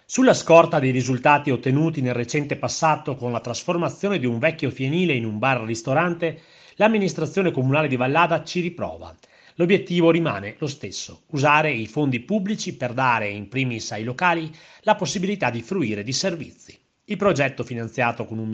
Sulla scorta dei risultati ottenuti nel recente passato con la trasformazione di un vecchio fienile in un bar-ristorante, l'amministrazione comunale di Vallada ci riprova. L'obiettivo rimane lo stesso: usare i fondi pubblici per dare, in primis ai locali, la possibilità di fruire di servizi. Il progetto, finanziato con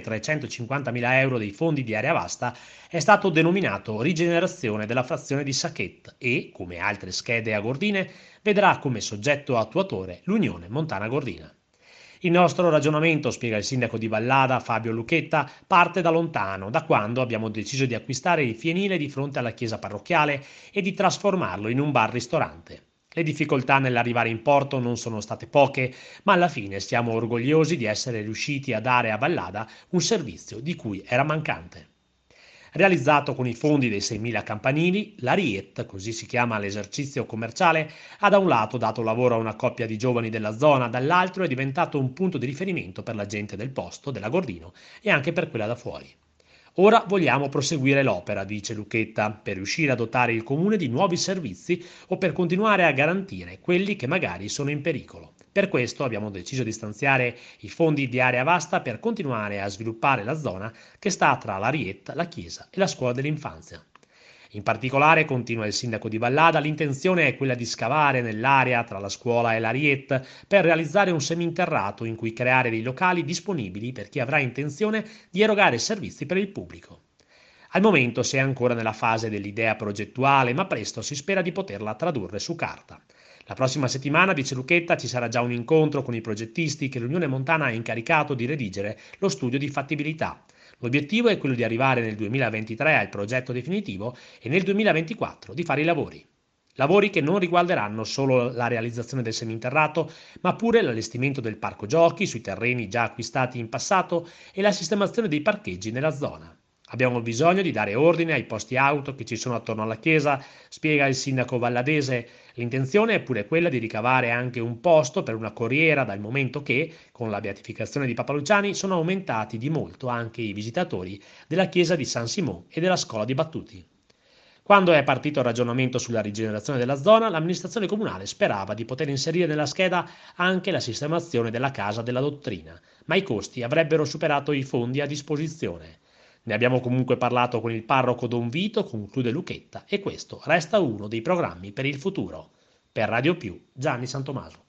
1.350.000 euro dei fondi di Area Vasta, è stato denominato Rigenerazione della frazione di Sachet e, come altre schede a Gordine, vedrà come soggetto attuatore l'Unione Montana Gordina. Il nostro ragionamento, spiega il sindaco di Vallada Fabio Lucchetta, parte da lontano, da quando abbiamo deciso di acquistare il fienile di fronte alla chiesa parrocchiale e di trasformarlo in un bar-ristorante. Le difficoltà nell'arrivare in porto non sono state poche, ma alla fine siamo orgogliosi di essere riusciti a dare a Vallada un servizio di cui era mancante. Realizzato con i fondi dei 6.000 campanili, la RIET, così si chiama l'esercizio commerciale, ha da un lato dato lavoro a una coppia di giovani della zona, dall'altro è diventato un punto di riferimento per la gente del posto, della Gordino, e anche per quella da fuori. Ora vogliamo proseguire l'opera, dice Lucchetta, per riuscire a dotare il comune di nuovi servizi o per continuare a garantire quelli che magari sono in pericolo. Per questo abbiamo deciso di stanziare i fondi di Area Vasta per continuare a sviluppare la zona che sta tra la Rietta, la chiesa e la scuola dell'infanzia. In particolare, continua il sindaco di Vallada, l'intenzione è quella di scavare nell'area tra la scuola e la Riet per realizzare un seminterrato in cui creare dei locali disponibili per chi avrà intenzione di erogare servizi per il pubblico. Al momento si è ancora nella fase dell'idea progettuale, ma presto si spera di poterla tradurre su carta. La prossima settimana, dice Lucchetta, ci sarà già un incontro con i progettisti che l'Unione Montana ha incaricato di redigere lo studio di fattibilità. L'obiettivo è quello di arrivare nel 2023 al progetto definitivo e nel 2024 di fare i lavori. Lavori che non riguarderanno solo la realizzazione del seminterrato, ma pure l'allestimento del parco giochi sui terreni già acquistati in passato e la sistemazione dei parcheggi nella zona. Abbiamo bisogno di dare ordine ai posti auto che ci sono attorno alla chiesa, spiega il sindaco valladese. L'intenzione è pure quella di ricavare anche un posto per una corriera, dal momento che, con la beatificazione di Papa Luciani, sono aumentati di molto anche i visitatori della chiesa di San Simon e della scuola di Battuti. Quando è partito il ragionamento sulla rigenerazione della zona, l'amministrazione comunale sperava di poter inserire nella scheda anche la sistemazione della casa della dottrina, ma i costi avrebbero superato i fondi a disposizione. Ne abbiamo comunque parlato con il parroco Don Vito, conclude Lucchetta, e questo resta uno dei programmi per il futuro. Per Radio Più, Gianni Santomaso.